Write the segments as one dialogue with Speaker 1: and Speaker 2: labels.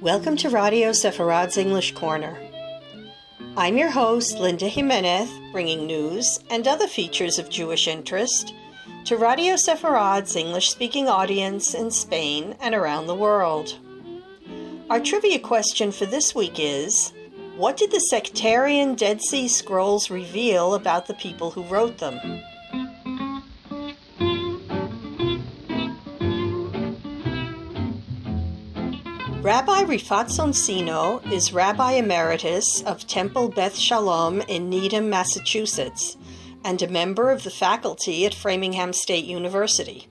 Speaker 1: Welcome to Radio Sepharad's English Corner. I'm your host, Linda Jimenez, bringing news and other features of Jewish interest to Radio Sepharad's English-speaking audience in Spain and around the world. Our trivia question for this week is, what did the sectarian Dead Sea Scrolls reveal about the people who wrote them? Rabbi Rifat Sonsino is Rabbi Emeritus of Temple Beth Shalom in Needham, Massachusetts, and a member of the faculty at Framingham State University.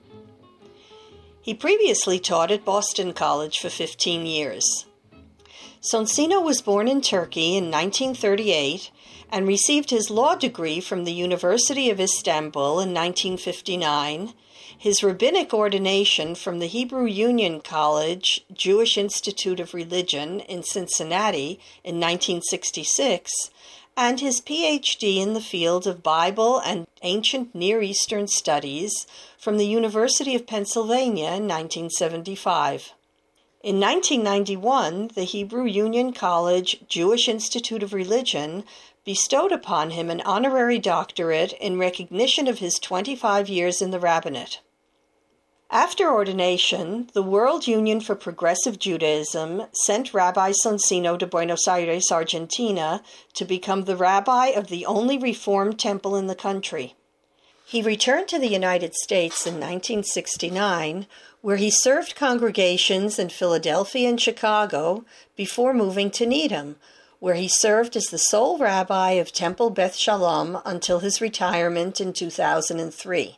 Speaker 1: He previously taught at Boston College for 15 years. Sonsino was born in Turkey in 1938 and received his law degree from the University of Istanbul in 1959, his rabbinic ordination from the Hebrew Union College Jewish Institute of Religion in Cincinnati in 1966, and his PhD in the field of Bible and Ancient Near Eastern Studies from the University of Pennsylvania in 1975. In 1991, the Hebrew Union College Jewish Institute of Religion bestowed upon him an honorary doctorate in recognition of his 25 years in the rabbinate. After ordination, the World Union for Progressive Judaism sent Rabbi Sonsino to Buenos Aires, Argentina, to become the rabbi of the only Reformed temple in the country. He returned to the United States in 1969, where he served congregations in Philadelphia and Chicago before moving to Needham, where he served as the sole rabbi of Temple Beth Shalom until his retirement in 2003.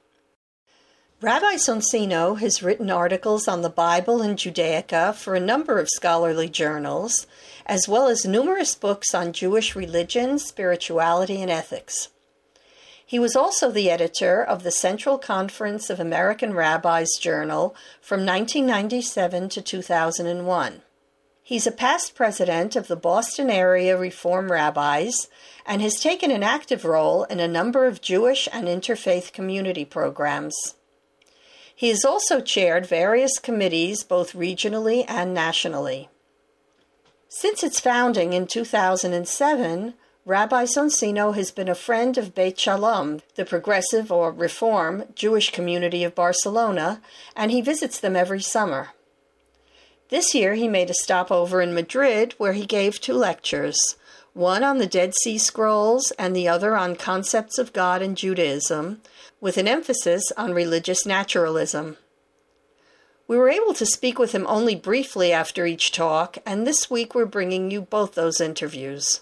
Speaker 1: Rabbi Sonsino has written articles on the Bible and Judaica for a number of scholarly journals, as well as numerous books on Jewish religion, spirituality, and ethics. He was also the editor of the Central Conference of American Rabbis Journal from 1997 to 2001. He's a past president of the Boston area Reform Rabbis and has taken an active role in a number of Jewish and interfaith community programs. He has also chaired various committees both regionally and nationally. Since its founding in 2007, Rabbi Sonsino has been a friend of Beit Shalom, the progressive or Reform Jewish community of Barcelona, and he visits them every summer. This year he made a stopover in Madrid where he gave 2 lectures, one on the Dead Sea Scrolls and the other on concepts of God and Judaism, with an emphasis on religious naturalism. We were able to speak with him only briefly after each talk, and this week we're bringing you both those interviews.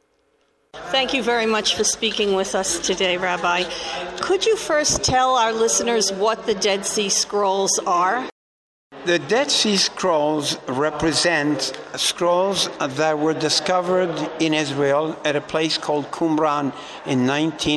Speaker 1: Thank you very much for speaking with us today, Rabbi. Could you first tell our listeners what the Dead Sea Scrolls are?
Speaker 2: The Dead Sea Scrolls represent scrolls that were discovered in Israel at a place called Qumran in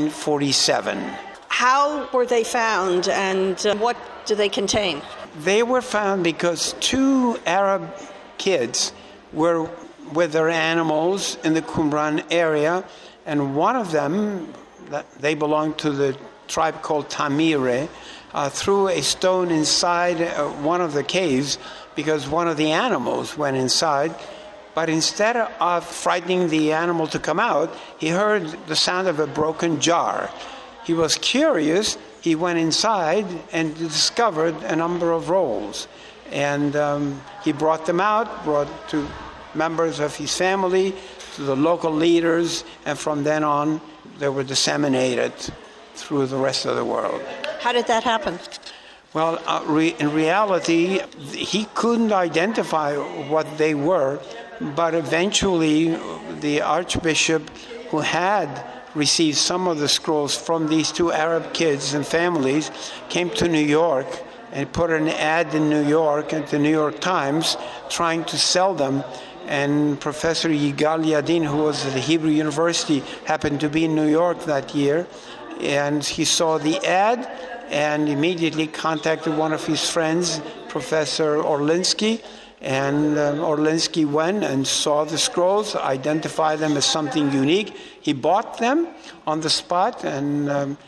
Speaker 2: 1947.
Speaker 1: How were they found, and what do they contain?
Speaker 2: They were found because 2 Arab kids were with their animals in the Qumran area, and one of them, they belonged to the tribe called Tamire, threw a stone inside one of the caves because one of the animals went inside. But instead of frightening the animal to come out, he heard the sound of a broken jar. He was curious. He went inside and discovered a number of rolls. And he brought them out, brought to members of his family, to the local leaders, and from then on, they were disseminated through the rest of the world.
Speaker 1: How did that happen?
Speaker 2: Well, in reality, he couldn't identify what they were, but eventually the archbishop who had received some of the scrolls from these 2 Arab kids and families came to New York and put an ad in New York at the New York Times trying to sell them. And Professor Yigal Yadin, who was at the Hebrew University, happened to be in New York that year, and he saw the ad and immediately contacted one of his friends, Professor Orlinsky, and Orlinsky went and saw the scrolls, identified them as something unique. He bought them on the spot, and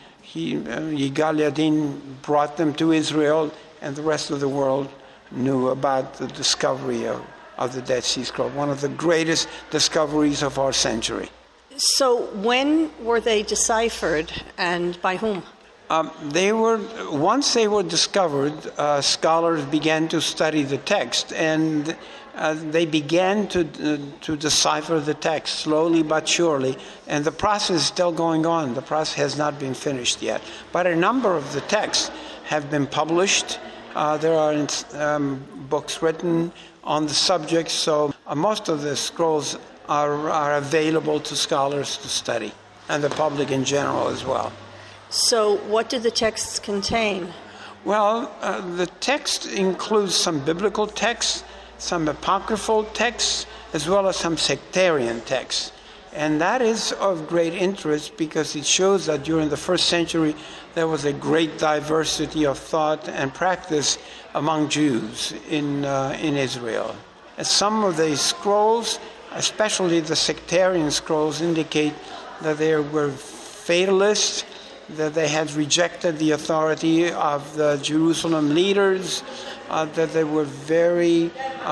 Speaker 2: Yigal Yadin brought them to Israel, and the rest of the world knew about the discovery of of the Dead Sea Scrolls, one of the greatest discoveries of our century.
Speaker 1: So when were they deciphered and by whom?
Speaker 2: Once they were discovered, scholars began to study the text, and they began to decipher the text slowly but surely, and the process is still going on. The process has not been finished yet. But a number of the texts have been published. There are books written on the subject, so most of the scrolls are available to scholars to study, and the public in general as well.
Speaker 1: So what do the texts contain?
Speaker 2: Well, the text includes some biblical texts, some apocryphal texts, as well as some sectarian texts. And that is of great interest because it shows that during the first century there was a great diversity of thought and practice among Jews in Israel. And some of the scrolls, especially the sectarian scrolls, indicate that they were fatalists, that they had rejected the authority of the Jerusalem leaders, that they were very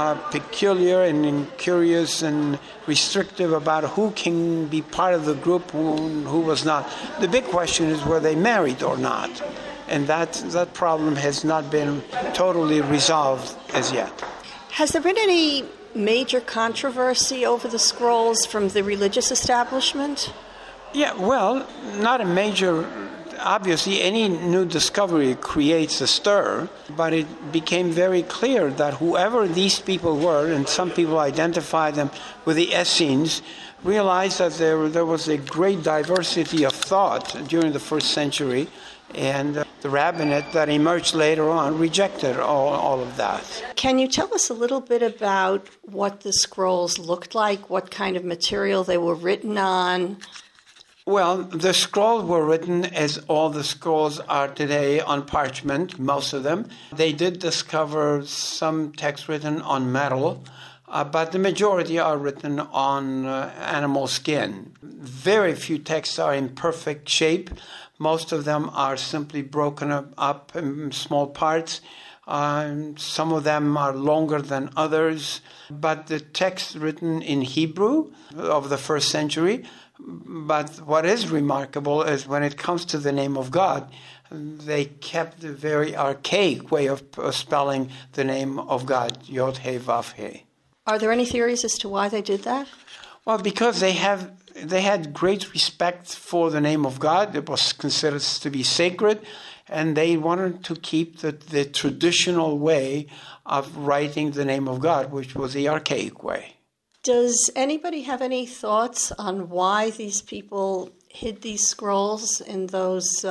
Speaker 2: peculiar and curious and restrictive about who can be part of the group, who was not. The big question is, were they married or not? And that problem has not been totally resolved as yet.
Speaker 1: Has there been any major controversy over the scrolls from the religious establishment?
Speaker 2: Yeah, well, not a major. Obviously, any new discovery creates a stir, but it became very clear that whoever these people were, and some people identified them with the Essenes, realized that there was a great diversity of thought during the first century, and the rabbinate that emerged later on rejected all of that.
Speaker 1: Can you tell us a little bit about what the scrolls looked like, what kind of material they were written on?
Speaker 2: Well, the scrolls were written as all the scrolls are today on parchment, most of them. They did discover some texts written on metal, but the majority are written on animal skin. Very few texts are in perfect shape. Most of them are simply broken up in small parts. Some of them are longer than others. But the texts written in Hebrew of the first century. But what is remarkable is when it comes to the name of God, they kept a very archaic way of spelling the name of God, Yod He Vav He.
Speaker 1: Are there any theories as to why they did that?
Speaker 2: Well, because they had great respect for the name of God. It was considered to be sacred, and they wanted to keep the traditional way of writing the name of God, which was the archaic way.
Speaker 1: Does anybody have any thoughts on why these people hid these scrolls in those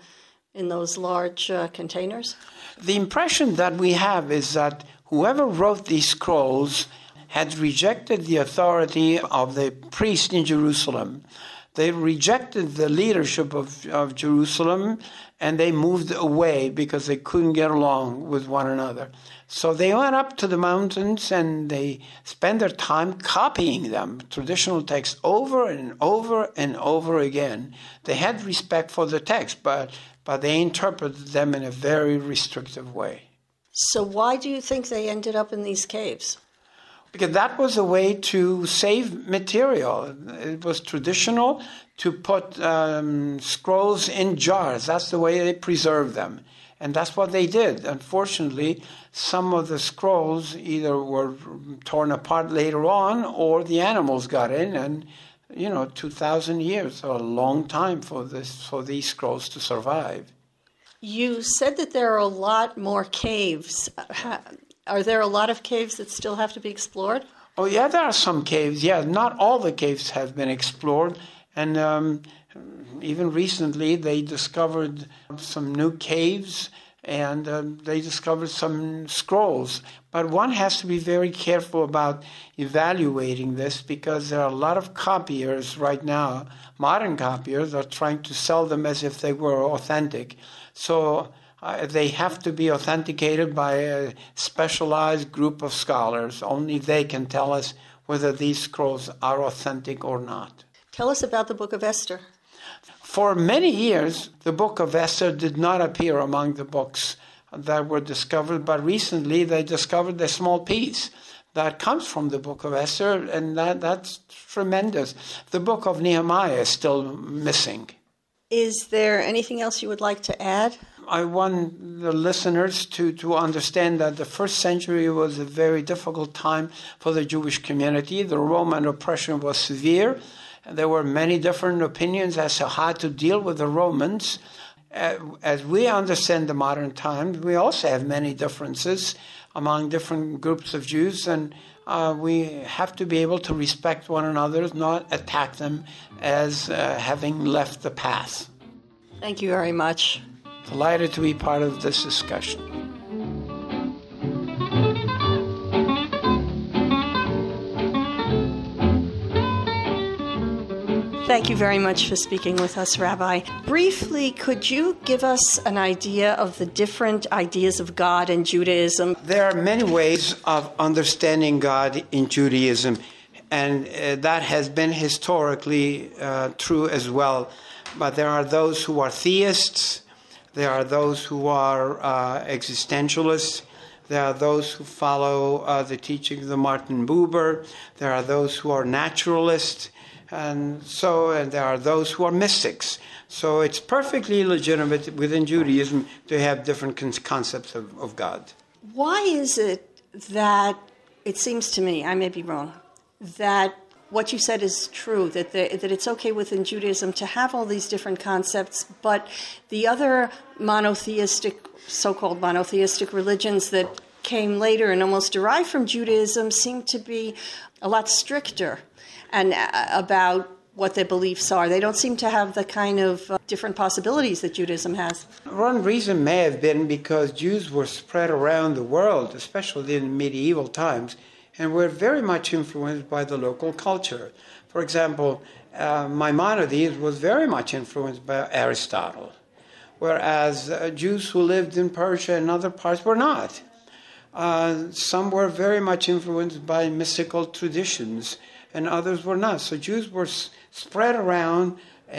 Speaker 1: large containers?
Speaker 2: The impression that we have is that whoever wrote these scrolls had rejected the authority of the priest in Jerusalem. They rejected the leadership of Jerusalem, and they moved away because they couldn't get along with one another. So they went up to the mountains and they spent their time copying them, traditional texts, over and over and over again. They had respect for the text, but they interpreted them in a very restrictive way.
Speaker 1: So why do you think they ended up in these caves?
Speaker 2: Because that was a way to save material. It was traditional to put scrolls in jars. That's the way they preserved them. And that's what they did. Unfortunately, some of the scrolls either were torn apart later on or the animals got in. And, 2,000 years, a long time for these scrolls to survive.
Speaker 1: You said that there are a lot more caves. Are there a lot of caves that still have to be explored?
Speaker 2: Oh, yeah, there are some caves. Yeah, not all the caves have been explored. And even recently, they discovered some new caves, and they discovered some scrolls. But one has to be very careful about evaluating this because there are a lot of copiers right now, modern copiers, are trying to sell them as if they were authentic. So they have to be authenticated by a specialized group of scholars. Only they can tell us whether these scrolls are authentic or not.
Speaker 1: Tell us about the Book of Esther.
Speaker 2: For many years, the Book of Esther did not appear among the books that were discovered, but recently they discovered a small piece that comes from the book of Esther, and that's tremendous. The book of Nehemiah is still missing.
Speaker 1: Is there anything else you would like to add?
Speaker 2: I want the listeners to understand that the first century was a very difficult time for the Jewish community. The Roman oppression was severe. There were many different opinions as to how to deal with the Romans. As we understand the modern times, we also have many differences among different groups of Jews, and we have to be able to respect one another, not attack them as having left the path.
Speaker 1: Thank you very much.
Speaker 2: Delighted to be part of this discussion.
Speaker 1: Thank you very much for speaking with us, Rabbi. Briefly, could you give us an idea of the different ideas of God in Judaism?
Speaker 2: There are many ways of understanding God in Judaism, and that has been historically true as well. But there are those who are theists, there are those who are existentialists, there are those who follow the teachings of Martin Buber, there are those who are naturalists, and there are those who are mystics. So it's perfectly legitimate within Judaism to have different concepts of God.
Speaker 1: Why is it that, it seems to me, I may be wrong, that what you said is true, that it's okay within Judaism to have all these different concepts, but the other monotheistic, so-called monotheistic religions that came later and almost derived from Judaism seem to be a lot stricter and about what their beliefs are. They don't seem to have the kind of different possibilities that Judaism has.
Speaker 2: One reason may have been because Jews were spread around the world, especially in medieval times, and were very much influenced by the local culture. For example, Maimonides was very much influenced by Aristotle, whereas Jews who lived in Persia and other parts were not. Some were very much influenced by mystical traditions, and others were not. So Jews were spread around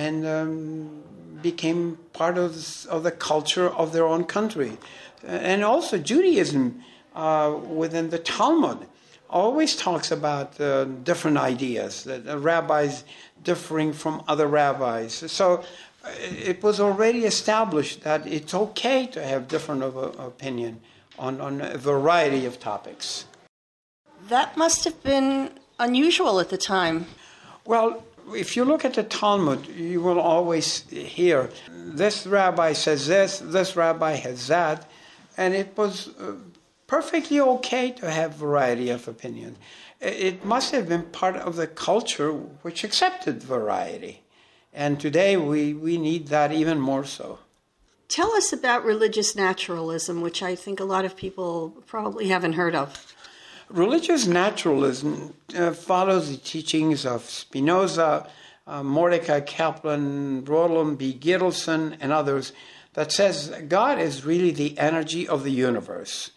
Speaker 2: and became part of the culture of their own country. And also Judaism within the Talmud always talks about different ideas, that rabbis differing from other rabbis. So it was already established that it's okay to have different opinion on a variety of topics.
Speaker 1: That must have been unusual at the time.
Speaker 2: Well, if you look at the Talmud, you will always hear, this rabbi says this rabbi has that, and it was perfectly okay to have variety of opinion. It must have been part of the culture which accepted variety, and today we need that even more so.
Speaker 1: Tell us about religious naturalism, which I think a lot of people probably haven't heard of.
Speaker 2: Religious naturalism follows the teachings of Spinoza, Mordecai Kaplan, Roland B. Gittleson, and others that says God is really the energy of the universe.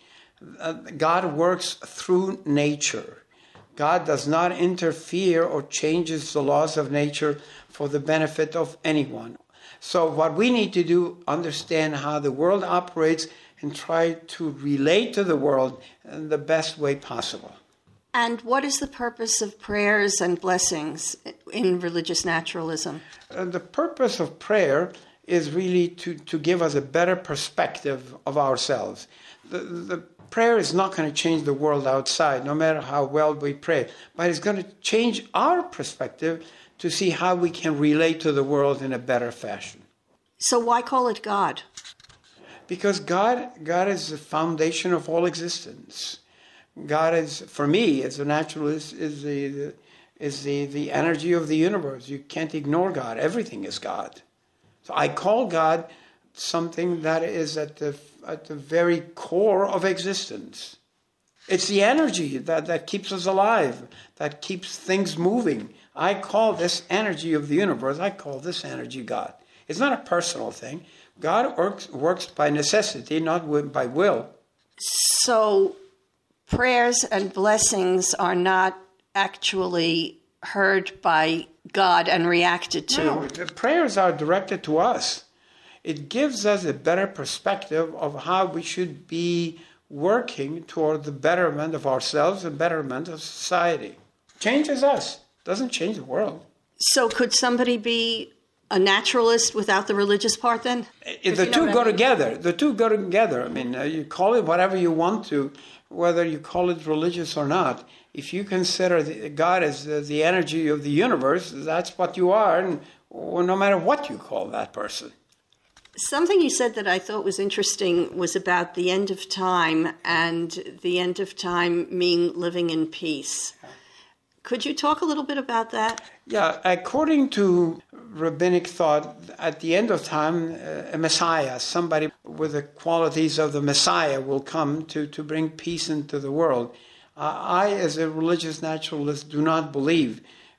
Speaker 2: God works through nature. God does not interfere or changes the laws of nature for the benefit of anyone. So what we need to do, understand how the world operates and try to relate to the world in the best way possible.
Speaker 1: And what is the purpose of prayers and blessings in religious naturalism?
Speaker 2: The purpose of prayer is really to give us a better perspective of ourselves. The prayer is not going to change the world outside, no matter how well we pray, but it's going to change our perspective to see how we can relate to the world in a better fashion.
Speaker 1: So why call it God?
Speaker 2: Because God is the foundation of all existence. God is, for me, as a naturalist, is the energy of the universe. You can't ignore God. Everything is God. So I call God something that is at the very core of existence. It's the energy that keeps us alive, that keeps things moving. I call this energy of the universe, I call this energy God. It's not a personal thing. God works by necessity, not by will.
Speaker 1: So prayers and blessings are not actually heard by God and reacted to?
Speaker 2: No, the prayers are directed to us. It gives us a better perspective of how we should be working toward the betterment of ourselves and betterment of society. Changes us, doesn't change the world.
Speaker 1: So could somebody be a naturalist without the religious part then?
Speaker 2: The two go together. The two go together. I mean, you call it whatever you want to, whether you call it religious or not. If you consider God as the energy of the universe, that's what you are, and no matter what you call that person.
Speaker 1: Something you said that I thought was interesting was about the end of time, and the end of time mean living in peace. Could you talk a little bit about that?
Speaker 2: Yeah, according to rabbinic thought, at the end of time, a Messiah, somebody with the qualities of the Messiah, will come to bring peace into the world. I, as a religious naturalist, do not believe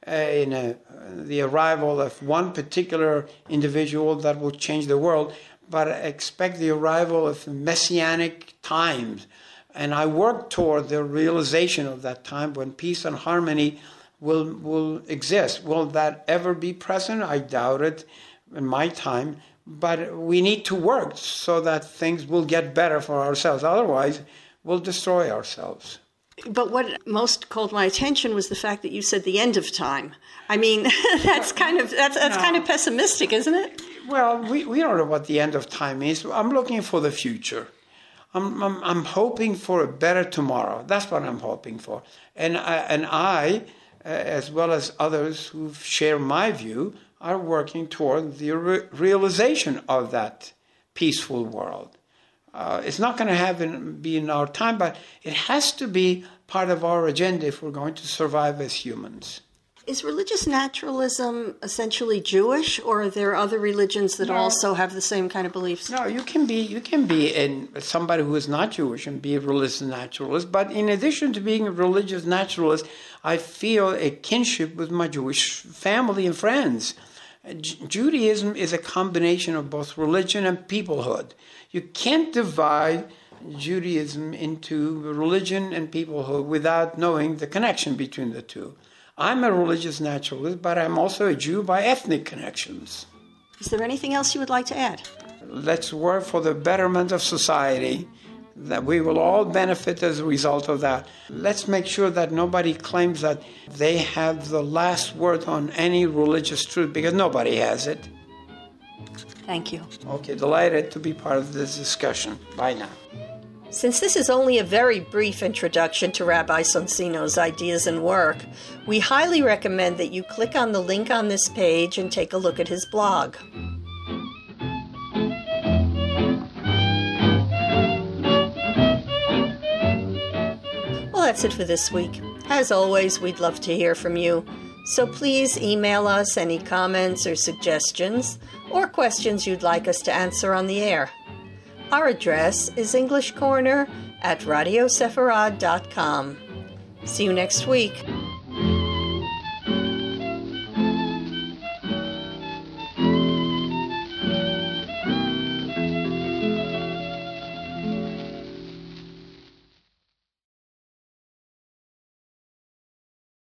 Speaker 2: in the arrival of one particular individual that will change the world, but I expect the arrival of messianic times. And I work toward the realization of that time when peace and harmony will exist. Will that ever be present? I doubt it in my time. But we need to work so that things will get better for ourselves. Otherwise, we'll destroy ourselves.
Speaker 1: But what most called my attention was the fact that you said the end of time. I mean, that's kind of pessimistic, isn't it?
Speaker 2: Well, we don't know what the end of time is. I'm looking for the future. I'm hoping for a better tomorrow. That's what I'm hoping for. And I, as well as others who share my view, are working toward the realization of that peaceful world. It's not going to be in our time, but it has to be part of our agenda if we're going to survive as humans.
Speaker 1: Is religious naturalism essentially Jewish, or are there other religions that also have the same kind of beliefs?
Speaker 2: No, you can be somebody who is not Jewish and be a religious naturalist. But in addition to being a religious naturalist, I feel a kinship with my Jewish family and friends. Judaism is a combination of both religion and peoplehood. You can't divide Judaism into religion and peoplehood without knowing the connection between the two. I'm a religious naturalist, but I'm also a Jew by ethnic connections.
Speaker 1: Is there anything else you would like to add?
Speaker 2: Let's work for the betterment of society, that we will all benefit as a result of that. Let's make sure that nobody claims that they have the last word on any religious truth, because nobody has it.
Speaker 1: Thank you.
Speaker 2: Okay, delighted to be part of this discussion. Bye now.
Speaker 1: Since this is only a very brief introduction to Rabbi Sonsino's ideas and work, we highly recommend that you click on the link on this page and take a look at his blog. Well, that's it for this week. As always, we'd love to hear from you. So please email us any comments or suggestions or questions you'd like us to answer on the air. Our address is EnglishCorner@radiosefarad.com. See you next week.